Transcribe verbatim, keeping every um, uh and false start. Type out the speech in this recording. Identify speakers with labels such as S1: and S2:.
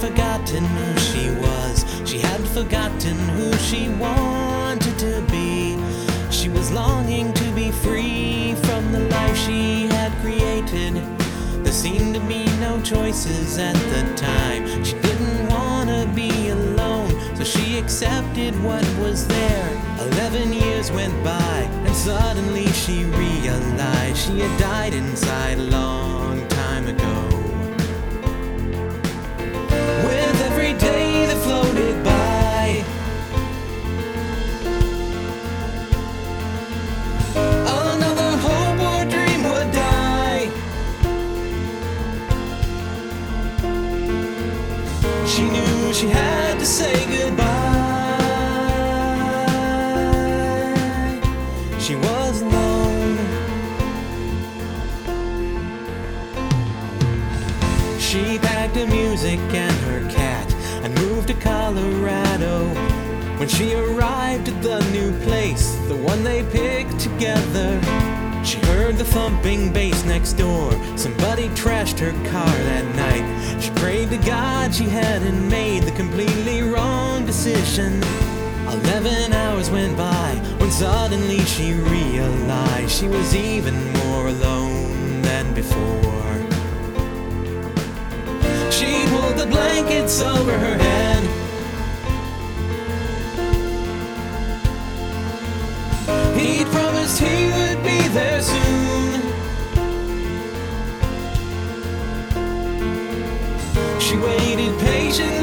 S1: forgotten who she was. She had forgotten who she wanted to be. She was longing to be free from the life she had created. There seemed to be no choices at the time. She didn't want to be alone, so she accepted what was there. Eleven years went by, and suddenly she realized she had died inside a long time ago. With every day that floated by, another hope or dream would die. She knew she had to say goodbye. She was alone. She packed her music and her cat and moved to Colorado. When she arrived at the new place, the one they picked together, she heard the thumping bass next door. Somebody trashed her car that night. She prayed to God she hadn't made the completely wrong decision. Eleven hours went by when suddenly she realized she was even more alone than before. She pulled the blankets over her head. He'd promised he would be there soon. She waited patiently